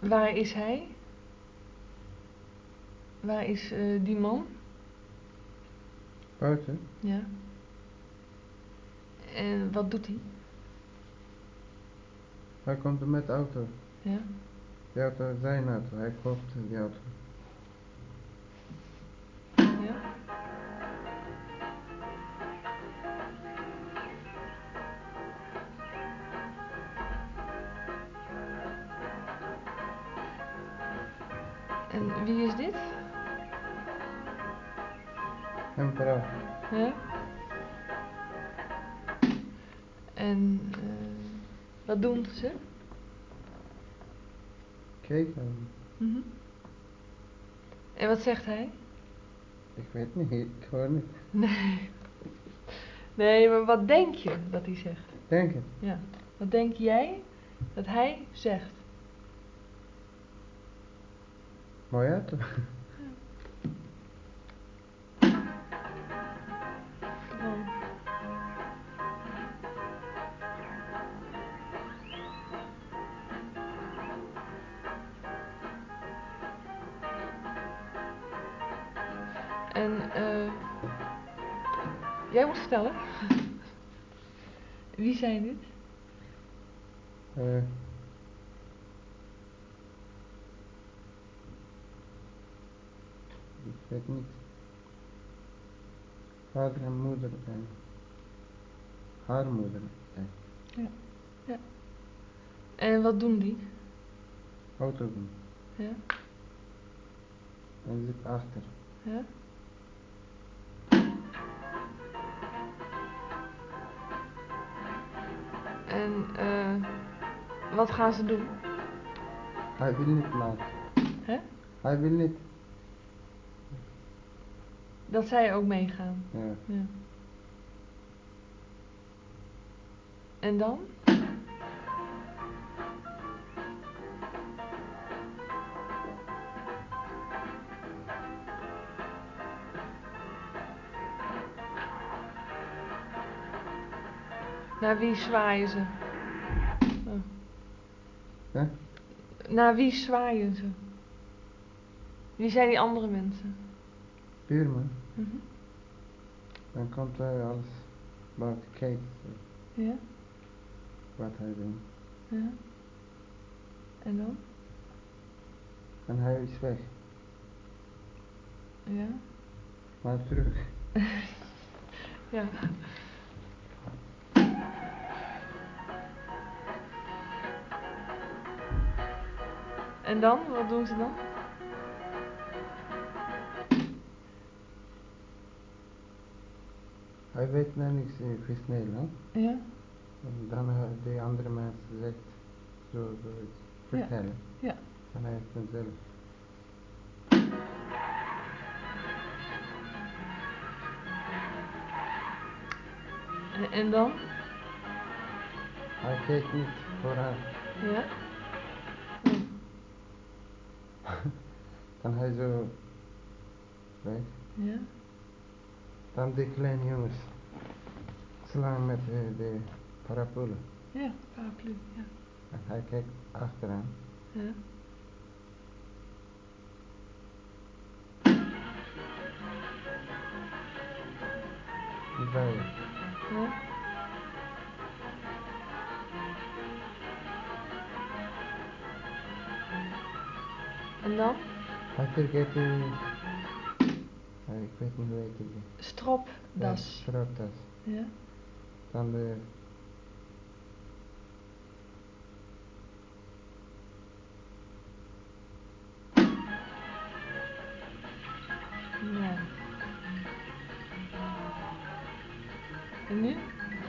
Waar is hij? Waar is die man? Buiten? Ja. En wat doet hij? Hij komt er met de auto. Ja. Die auto is zijn auto. Hij koopt die auto. Ja. En wie is dit? Een vrouw. Ja. En wat doen ze? Kijk hem. Mhm. En wat zegt hij? Ik weet niet, ik hoor niet. Nee. Nee, maar wat denk je dat hij zegt? Denk het. Ja. Wat denk jij dat hij zegt? Mooi auto. Dan. En jij moet vertellen. Wie zijn dit? Ik weet niet. Vader en moeder en haar moeder. Ja. Ja. En wat doen die? Auto doen. Ja. En zit achter. Ja. En wat gaan ze doen? Hij wil niet maken. Hè? Hij wil niet. Dat zij ook meegaan. Ja. Ja. En dan? Naar wie zwaaien ze? Oh. Hè? Naar wie zwaaien ze? Wie zijn die andere mensen? Buurman. Mhm. Dan komt hij alles buiten kijken. Ja. Wat hij doet. Ja. En dan? En hij is weg. Ja. Maar terug. Ja. En dan? Wat doen ze dan? Hij weet nog niks in Nederland. Ja. En dan die andere mensen zegt zoiets vertellen. Ja. En hij vanzelf. En dan? Hij kijkt niet vooraan. Ja. Dan hij zo weg. Ja. Dan die kleine jongens slaan met de paraplu. Ja, paraplu. Ja. En hij kijkt achteraan. Ja. Zij. Ja. En dan? Hij vergeet ik weet niet hoe heet die. Stropdas. Ja, stropdas. Ja. Dan de Ja. En nu?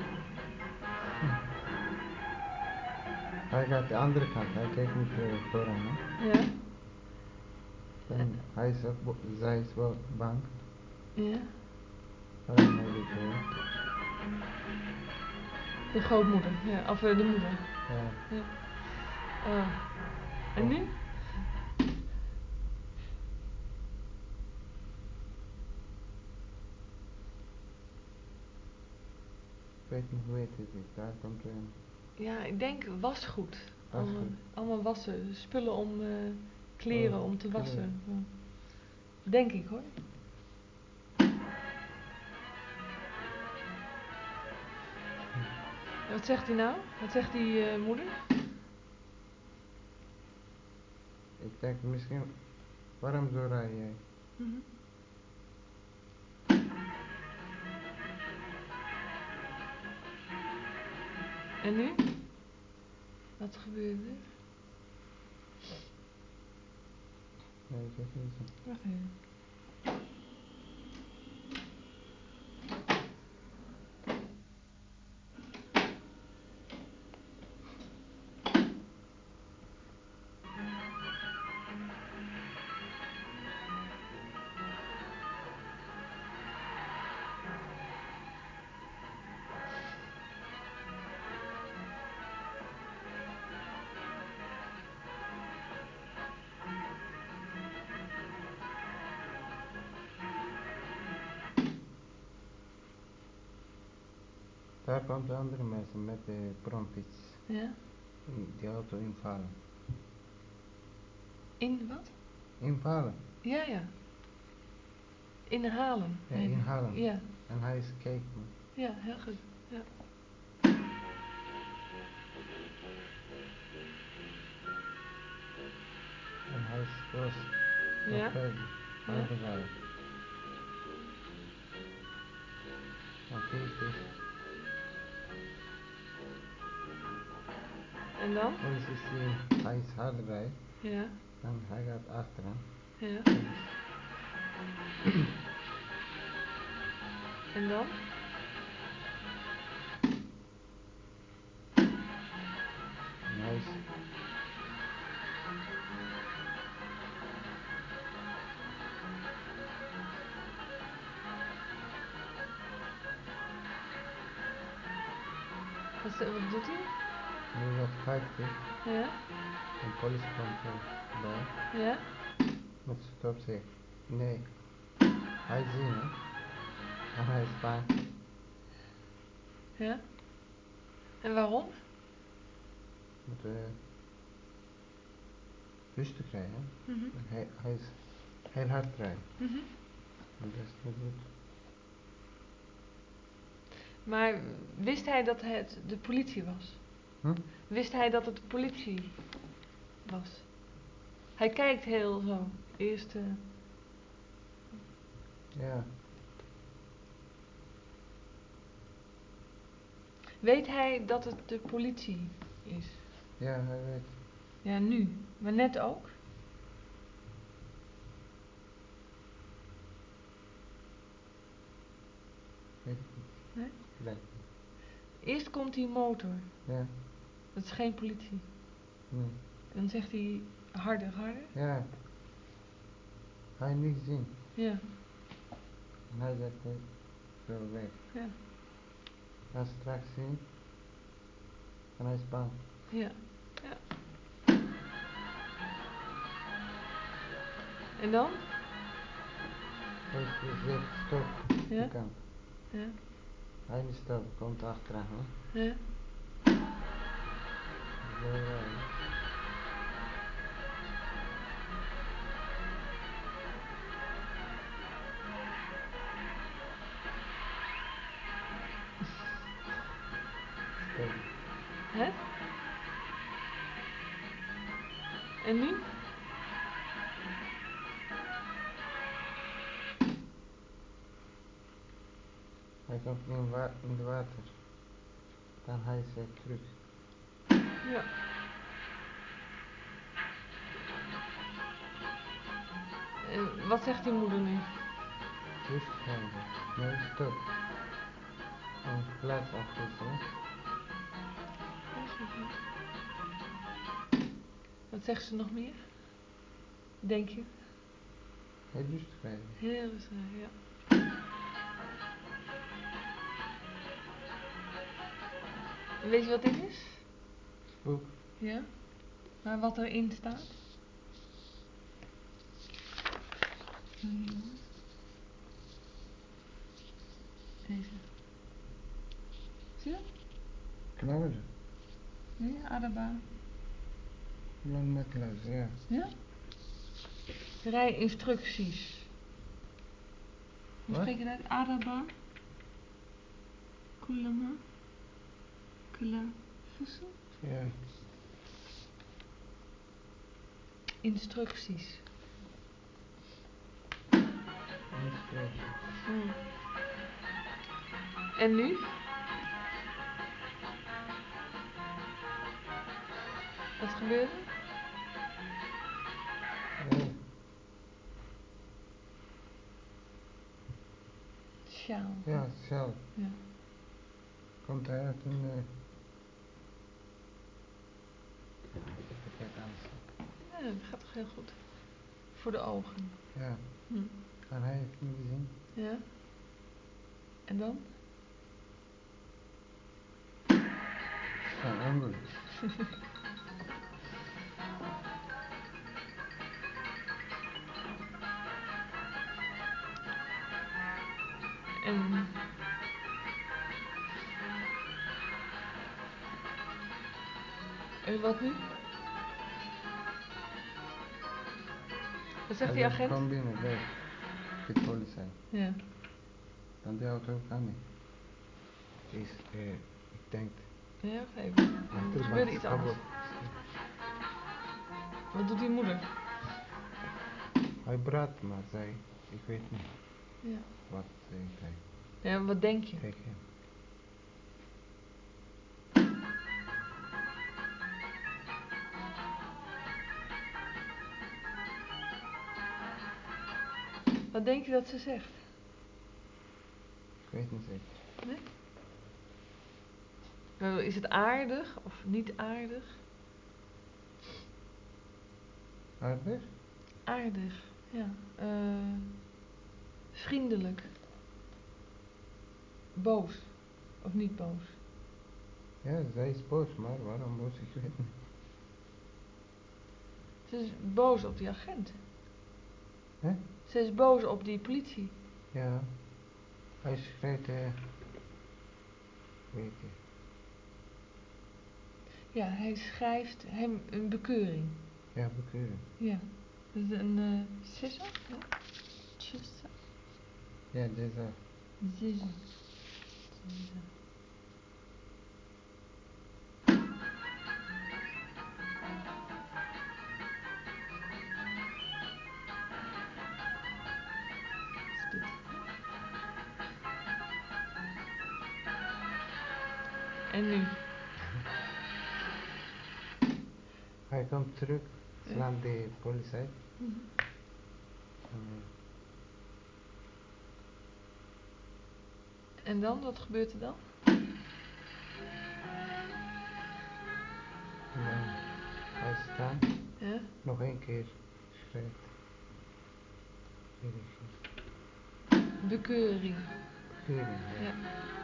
hij gaat de andere kant, hij kijkt niet vooraan. Hè? Ja. En hij is ook, zij is wel bang. Ja. En hij doet De grootmoeder. Ja. Of de moeder. ja. Ja. Oh. En nu? Ik weet niet hoe heet het is, daar komt een. Ja, ik denk wasgoed. Allemaal wassen. Spullen om kleren om te wassen. kleren. Ja. Denk ik hoor. En wat zegt hij nou? Wat zegt die moeder? Ik denk misschien, waarom zo rij jij? Mhm. En nu? Wat gebeurde er? Nee, ik heb niet zo. Wacht even. Daar komen de andere mensen met de bromfiets. Ja? Die auto invallen. In wat? Invallen? Ja, ja. Inhalen. Ja, inhalen. Ja. En hij is kijkt me. Ja, heel goed. Ja. En hij is boos. Ja. Nog verder. Harder rijden. Oké. En dan? Ons is zien, hij is harder rijden. Ja. En hij gaat achteraan. Ja. En dan? En hij is... Wat doet hij? Nu dat kijkt hij. Ja. En politie komt erbij. Ja. Met stop zegt. Nee. Hij ziet me. En hij is bang. Ja. En waarom? Moet rustig rijden. Mhm. Hij is heel hard rijden. Mhm. En dat is niet goed. Maar wist hij dat het de politie was? Hm? Wist hij dat het de politie was? Hij kijkt heel zo. Eerst. Ja. Weet hij dat het de politie is? Ja, hij weet. Ja, nu. Maar net ook? Weet ik niet. Nee? Lijkt Eerst komt die motor. me. Ja. Dat is geen politie. Nee. En dan zegt hij harder, harder. Ja. Hij niet zien. Ja. En hij zegt hij zo weg. Ja. Hij straks zien. En hij is bang. Ja. Ja. En dan? Hij zegt stop. Ja. Die kant. Ja. Hij niet stop. Komt achteraan. Hè. Ja. Zo rijden. Stop. Hè? En nu? Hij komt in het water. Dan hij is weer terug. Ja. En wat zegt die moeder nu? Rustig rijden. Nee, stop. En plaats afwisselen. Wat zegt ze nog meer? Denk je? Heel rustig rijden. Heel rustig, ja. Weet je wat dit is? Boek. Ja. Maar wat erin staat? Deze. Zie je dat? Knallen. Nee, Adaba. Blond met glas, ja. Ja? Rijinstructies. Hoe Wat? spreek je dat? Araba? Kulama? Kula? Fussel? Ja. Instructies. Instructie. En nu? Wat gebeurde? Ja. Sjaal. Ja, zelf. Ja. Komt hij uit een... Ja, ik heb verkeerd aan. Ja, dat gaat toch heel goed. Voor de ogen. Ja. Hm. En hij heeft niet gezien. Ja. En dan? Ja, anders. En... En wat nu? Wat zegt die agent? Kom binnen, weg. De politie. Ja. Dan de auto kan niet. Is, ik denk... Ja, wacht even. Er gebeurde wat iets anders. kapot. Wat doet die moeder? Hij braadt maar, zei. Ik weet niet Ja. wat zei hij Ja, wat denk je? tegen hem. Wat denk je dat ze zegt? Ik weet niet zeker. Nee? Is het aardig of niet aardig? Aardig? Aardig, ja. Vriendelijk. Boos. Of niet boos. Ja, zij is boos, maar waarom boos? Ik weet niet. Ze is boos op die agent. Hè? Ze is boos op die politie. Ja. Hij schrijft, weet je. Ja, hij schrijft hem een bekeuring. Ja, bekeuren. Ja. Dat is een sisser? Ja. Sisser. Ja, deze. Sisser. Dit. En nu? Hij komt terug, slaat de politie. En dan? Wat gebeurt er dan? En dan hij staat, Ja? nog één keer schrijft. Bekeuring. Bekeuring, ja. Ja.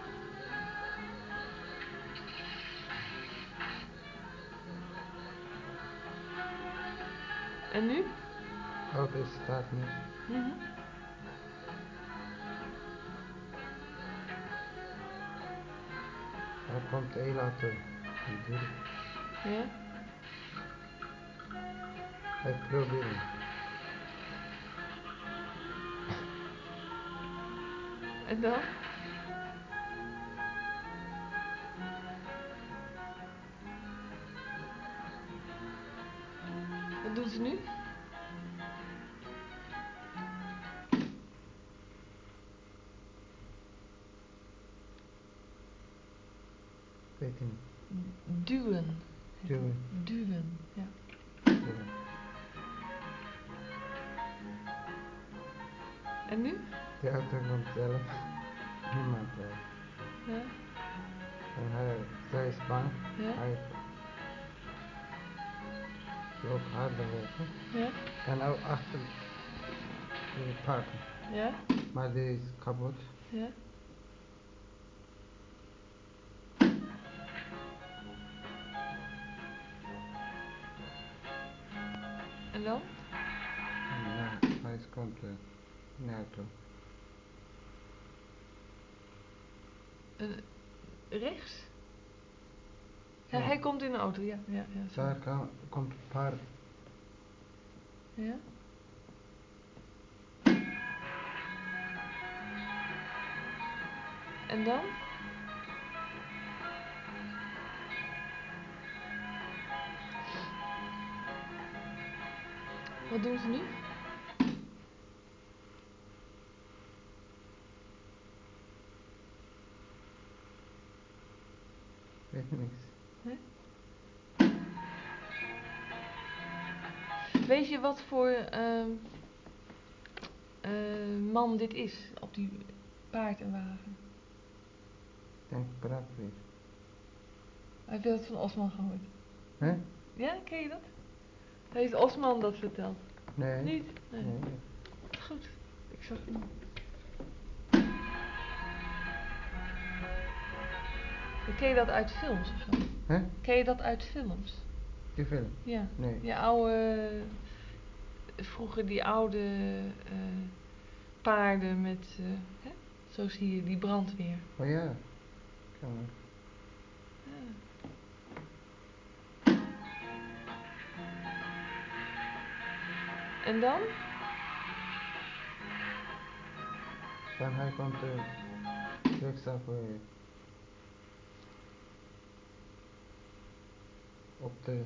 En nu? Auto staat niet. Er komt een auto. Die deur. Ja? Hij probeert. En dan? Wat doen ze nu? Weet je niet. Duwen. Duwen. Duwen, ja. Ja. En nu? De auto komt zelf. Niemand bij. Ja? En zij is bang. Ja? Hij loopt harder weg. Hè? Ja? En ook achter de parken. Ja? Maar die is kapot. Ja? En dan? En hij komt in de auto. Rechts? Hij komt in de auto, ja. Zo. Daar komt een paard. Ja? En dan? Wat doen ze nu? Weet niks. Nee? Weet je wat voor man dit is op die paard en wagen? Ik denk brandweer. Heb je dat van Osman gehoord? Hè? Ja, ken je dat? Heeft Osman dat verteld? Nee. Niet? Nee. Nee. Goed, ik zag het niet. Ken je dat uit films of zo? Hè? Ken je dat uit films? Die film? Ja. Nee. Die oude... Vroeger die oude paarden met... hè? Zo zie je die brandweer. Oh ja. Kan wel. Ja. En dan? Dan hij komt rechtsaf op de...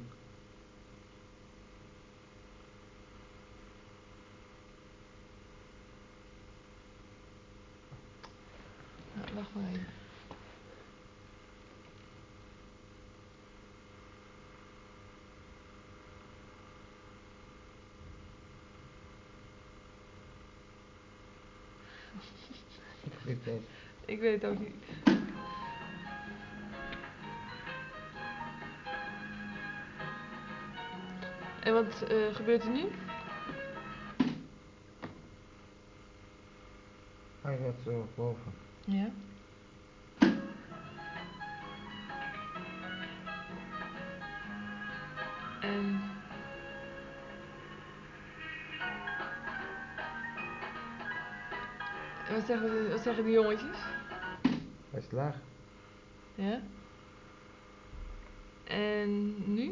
Nou, wacht maar even. Ik weet. Ik weet het ook niet. En wat gebeurt er nu? Hij gaat zo boven. Ja. En... Wat zeggen die jongetjes? Hij is laag. Ja. En nu?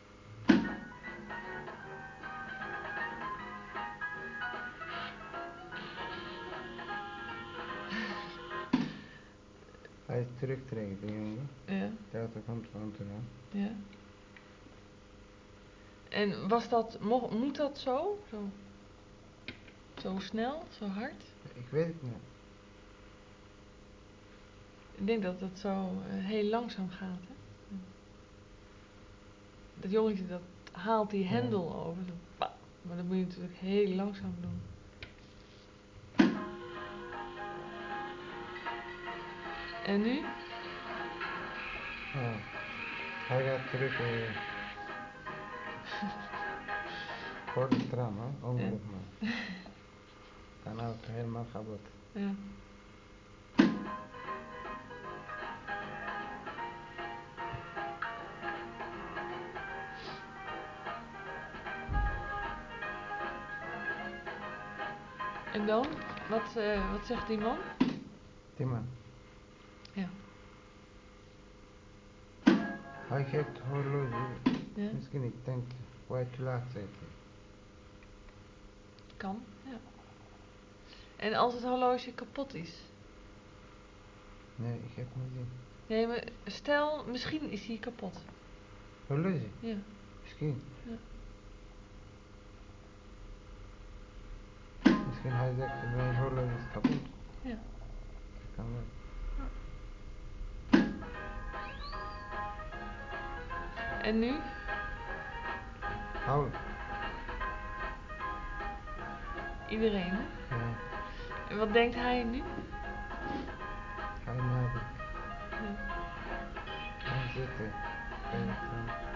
Hij is terugtrekken, die jongen. Ja. De auto komt van eraan. Ja. En was dat... Moet dat zo? Zo snel? Zo hard? Ik weet het niet. Ik denk dat dat zo heel langzaam gaat, hè? Dat jongetje dat haalt die hendel over. Zo, pa. Maar dat moet je natuurlijk heel langzaam doen. En nu? Ah, hij gaat terug voor de tram, hè? Ongeluk maar. Dan auto helemaal kapot. Ja. En dan? Wat zegt die man? Die man. Ja. Hij geeft horloge. Ja. Misschien ik denk, wij te laat zitten. Kan, ja. En als het horloge kapot is? Nee, ik heb niet gezien. Nee, maar stel, misschien is hij kapot. Horloge? Ja. Misschien. Ja. Misschien hij zegt, mijn horloge is kapot. Ja. Dat kan wel. En nu? Hou. Iedereen, hè? Ja, En wat denkt hij nu? hij nadenkt. Ja. Hij zit bij de tram.